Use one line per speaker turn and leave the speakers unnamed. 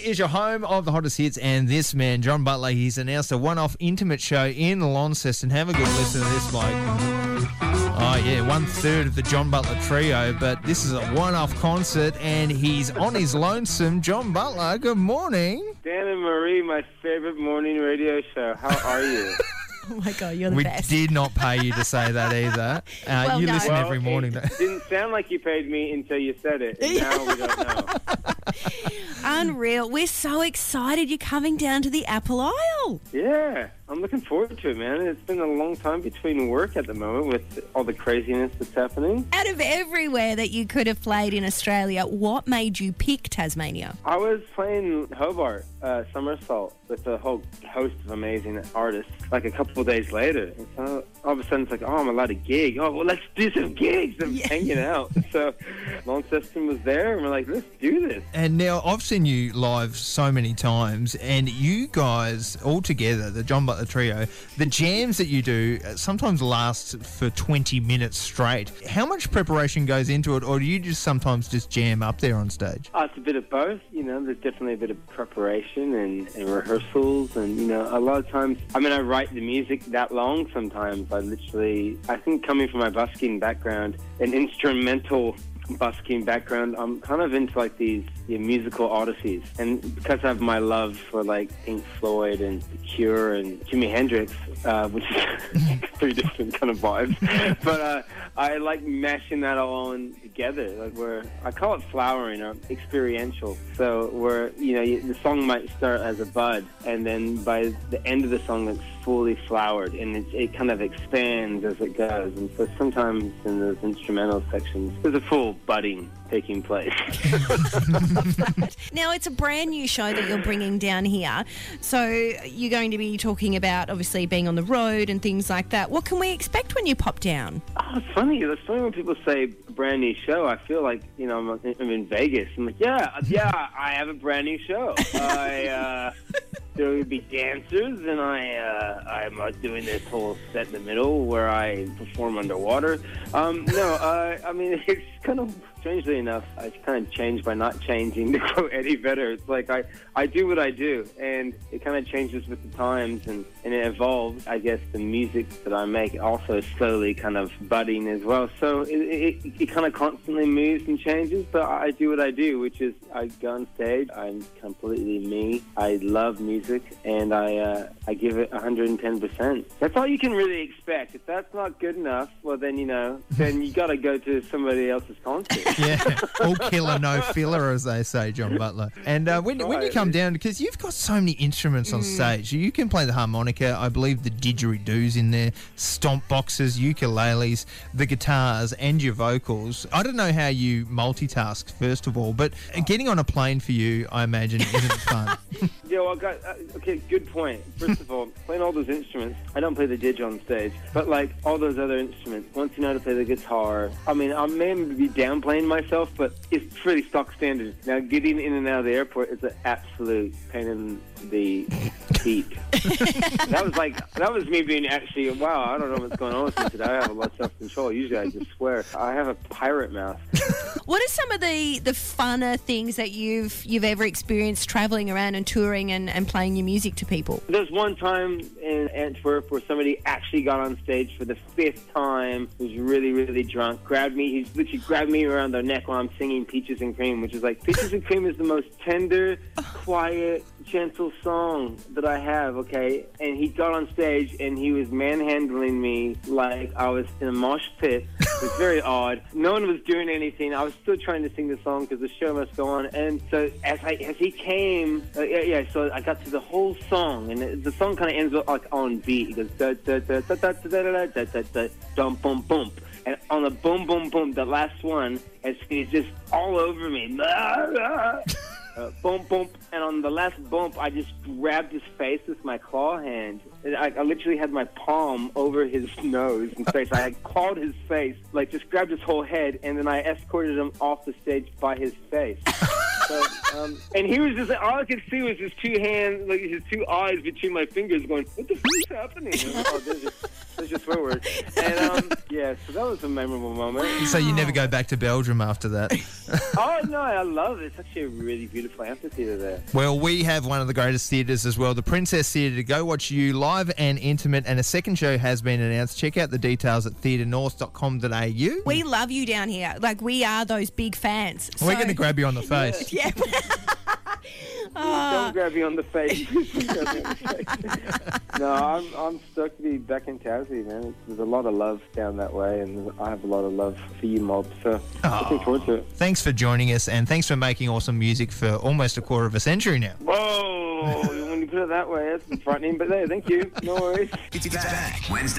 is your home of the hottest hits, and this man, John Butler, he's announced a one-off intimate show in Launceston. Have a good listen to this, bloke. Oh, yeah, 1/3 of the John Butler trio, but this is a one-off concert, and he's on his lonesome. John Butler, good morning.
Dan and Marie, my favourite morning radio show. How are you?
Oh, my God, you're the best.
We did not pay you to say that either. You listen every morning.
It didn't sound like you paid me until you said it, and now we don't know.
Unreal. We're so excited you're coming down to the Apple Isle.
Yeah, I'm looking forward to it, man. It's been a long time between work at the moment with all the craziness that's happening.
Out of everywhere that you could have played in Australia, what made you pick Tasmania?
I was playing Hobart, Somersault, with a whole host of amazing artists, like a couple of days later. And so all of a sudden it's like, oh, I'm allowed to gig. Oh, well, let's do some gigs. I'm hanging out. So Launceston was there, and we're like, let's do this.
And now I've seen you live so many times, and you guys all together, the John Butler Trio, the jams that you do sometimes last for 20 minutes straight. How much preparation goes into it, or do you just sometimes just jam up there on stage?
It's a bit of both. You know, there's definitely a bit of preparation and rehearsals, and, you know, a lot of times, I write the music that long sometimes. I think coming from my busking background, an instrumental busking background, I'm kind of into like these musical odysseys, and because I have my love for like Pink Floyd and The Cure and Jimi Hendrix, which is three different kind of vibes, but I like mashing that all in together, like I call it flowering or experiential. So where, you know, the song might start as a bud, and then by the end of the song it's fully flowered, and it kind of expands as it goes. And so sometimes in those instrumental sections there's a full budding taking place.
Now, it's a brand new show that you're bringing down here, so you're going to be talking about obviously being on the road and things like that. What can we expect when you pop down?
Oh, it's funny. It's funny when people say brand new show. I feel like, you know, I'm in Vegas. I'm like, yeah, I have a brand new show. There will be dancers, and I'm doing this whole set in the middle where I perform underwater. It's kind of, strangely enough, I kind of changed by not changing, to quote Eddie Vedder. It's like I do what I do, and it kind of changes with the times, and it evolves. I guess the music that I make also slowly kind of budding as well. So it kind of constantly moves and changes, but I do what I do, which is I go on stage, I'm completely me. I love music, and I give it 110%. That's all you can really expect. If that's not good enough, well then, you know, then you got to go to somebody else's concert.
Yeah, all killer, no filler, as they say, John Butler. And when you come down, because you've got so many instruments on stage, you can play the harmonica, I believe the didgeridoos in there, stomp boxes, ukuleles, the guitars, and your vocals. I don't know how you multitask, first of all, but getting on a plane for you, I imagine, isn't fun.
Yeah, well, okay, good point. First of all, playing all those instruments, I don't play the didge on stage, but like all those other instruments, once you know how to play the guitar, I may be downplaying myself, but it's pretty stock standard. Now, getting in and out of the airport is an absolute pain in the feet. that was me being actually, wow, I don't know what's going on with me today. I have a lot of self-control. Usually I just swear. I have a pirate mouth.
What are some of the funner things that you've ever experienced travelling around and touring and playing your music to people?
There's one time in Antwerp where somebody actually got on stage for the 5th time, was really, really drunk, he literally grabbed me around the neck while I'm singing Peaches and Cream, which is like, Peaches and Cream is the most tender, quiet, gentle song that I have, okay? And he got on stage and he was manhandling me like I was in a mosh pit. It was very odd. No one was doing anything. I was still trying to sing the song because the show must go on. And so as he came, so I got to the whole song, and the song kind of ends up like on beat. He goes da da da da da da da da da da dum bum bum. And on the boom boom boom, the last one, he's just all over me. Boom, boom, and on the last bump, I just grabbed his face with my claw hand. I literally had my palm over his nose and face. I had clawed his face, like just grabbed his whole head, and then I escorted him off the stage by his face. And he was just, all I could see was his two hands, like his two eyes between my fingers going, what the f*** is happening? And, there's your swear word. And, so that was a memorable moment.
So you never go back to Belgium after that?
Oh, no, I love it. It's actually a really beautiful amphitheatre there.
Well, we have one of the greatest theatres as well, the Princess Theatre. Go watch you live and intimate, and a second show has been announced. Check out the details at theatrenorth.com.au.
We love you down here. Like, we are those big fans.
We're going to grab you on the face.
Yeah.
Don't grab me on the face. No, I'm stoked to be back in Tassie, man. There's a lot of love down that way, and I have a lot of love for you, Mob. So looking forward to it.
Thanks for joining us, and thanks for making awesome music for almost a quarter of a century now.
Whoa, when you put it that way, that's frightening. But hey, thank you. No worries.
It's back Wednesday.